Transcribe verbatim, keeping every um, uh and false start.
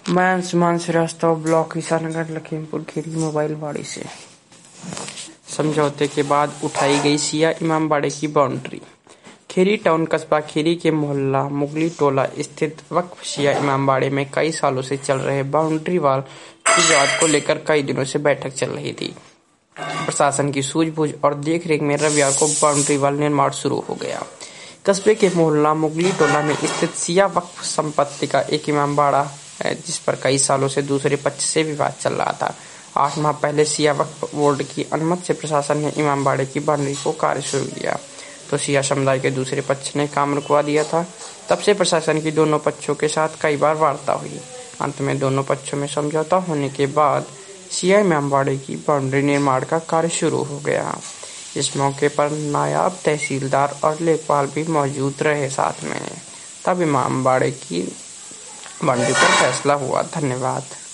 मैं Anshuman Srivastava block Isanagar Lakhimpur Kheri mobile बाड़ी से। समझौते के बाद उठाई गई सिया इमामबाड़े की बाउंड्री। खीरी टाउन कस्बा खीरी के मोहल्ला मुगली टोला स्थित वक्फ शिया इमामबाड़े में कई सालों से चल रहे बाउंड्री वाल विवाद को लेकर कई दिनों से बैठक चल रही थी। प्रशासन की सूझबूझ और देखरेख में रविवार को बाउंड्री वाल निर्माण शुरू हो गया। कस्बे के मोहल्ला मुगली टोला में स्थित सिया वक्फ संपत्ति का एक इमामबाड़ा है, जिस पर कई सालों से दूसरे पक्ष से विवाद चल रहा था। आठ माह पहले सिया वक्फ बोर्ड की अनुमति से प्रशासन ने इमामबाड़े की बाउंड्री को कार्य शुरू किया, तो सिया समुदाय के दूसरे पक्ष ने काम रुकवा दिया था। तब से प्रशासन की दोनों पक्षों के साथ कई बार वार्ता हुई। अंत में दोनों पक्षों में समझौता होने के बाद सिया इमामबाड़े की बाउंड्री निर्माण का कार्य शुरू हो गया। इस मौके पर नायब तहसीलदार और लेखपाल भी मौजूद रहे साथ में। तब इमामबाड़े की बाउंड्री पर फैसला हुआ। धन्यवाद।